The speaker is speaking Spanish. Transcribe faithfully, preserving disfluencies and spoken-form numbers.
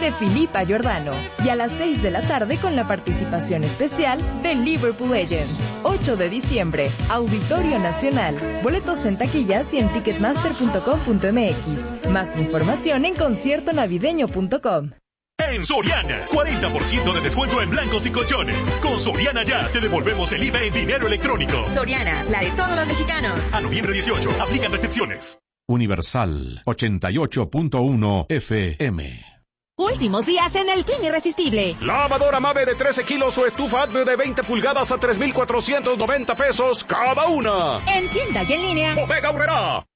de Filipa Giordano. Y a las seis de la tarde con la participación especial de Liverpool Legends. ocho de diciembre, Auditorio Nacional. Boletos en taquillas y en ticketmaster punto com punto m x. Más información en concierto navideño punto com. En Soriana, cuarenta por ciento de descuento en blancos y colchones. Con Soriana Ya te devolvemos el I V A en dinero electrónico. Soriana, la de todos los mexicanos. A noviembre dieciocho, aplican restricciones. Universal ochenta y ocho punto uno F M. Últimos días en el Fin Irresistible. Lavadora Mave de trece kilos o estufa Atme de veinte pulgadas a tres mil cuatrocientos noventa pesos cada una. En tienda y en línea. Bodega Aurrerá.